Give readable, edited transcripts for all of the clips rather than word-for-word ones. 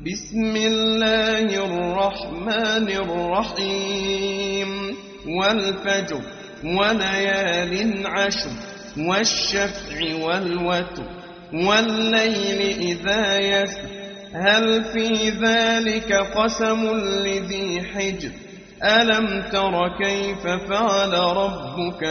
بسم الله الرحمن الرحيم والفجر وليال عشر والشفع والوتر والليل إذا يسر هل في ذلك قسم لذي حجر ألم تر كيف فعل ربك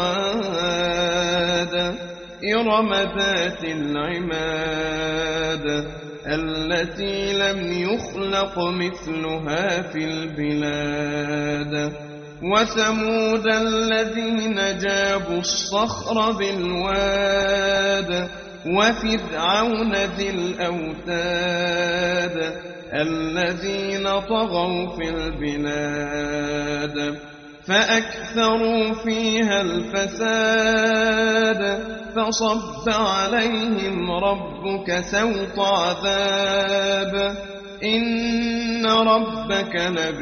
بعاد إرم ذات العماد التي لم يخلق مثلها في البلاد وثمود الذين جابوا الصخر بالواد وفرعون ذي الأوتاد الذين طغوا في البلاد فأكثروا فيها الفساد فصب عليهم ربك سوط عذاب إن ربك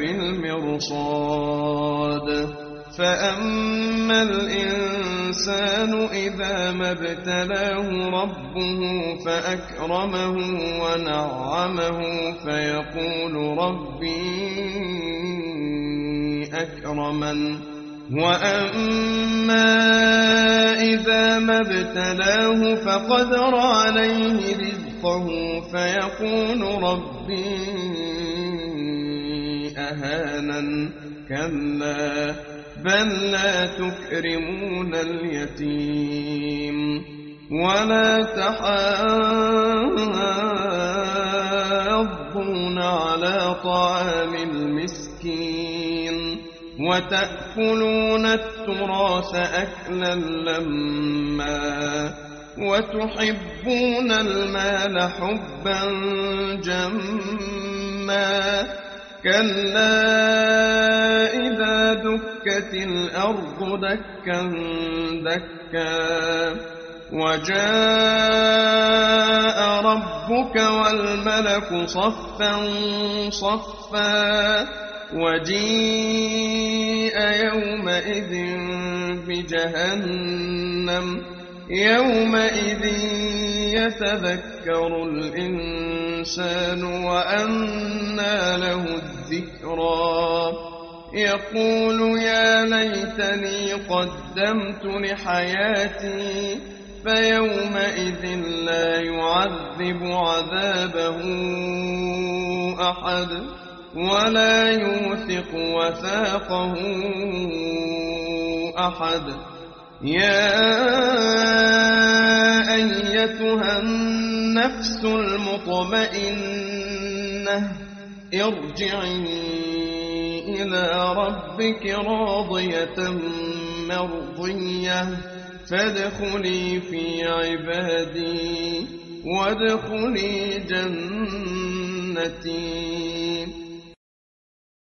لبالمرصاد فأما الإنسان إذا ما ابتلاه ربه فأكرمه ونعمه فيقول ربي أكرمن وأما إذا ما ابتلاه فقدر عليه رزقه فيقول ربي أهانن كلا بل لا تكرمون اليتيم ولا تحاضون على طعام المسكين وتأكلون التراث أكلا لما وتحبون المال حبا جما كلا إذا دكت الأرض دكا دكا وجاء ربك والملك صفا صفا وجيء يومئذ بجهنم يومئذ يتذكر الإنسان وأنى له الذكرى يقول يا ليتني قدمت لحياتي فيومئذ لا يعذب عذابه أحد ولا يوثق وثاقه أحد يا أيتها النفس المطمئنة ارجعي إلى ربك راضية مرضية فادخلي في عبادي وادخلي جنتي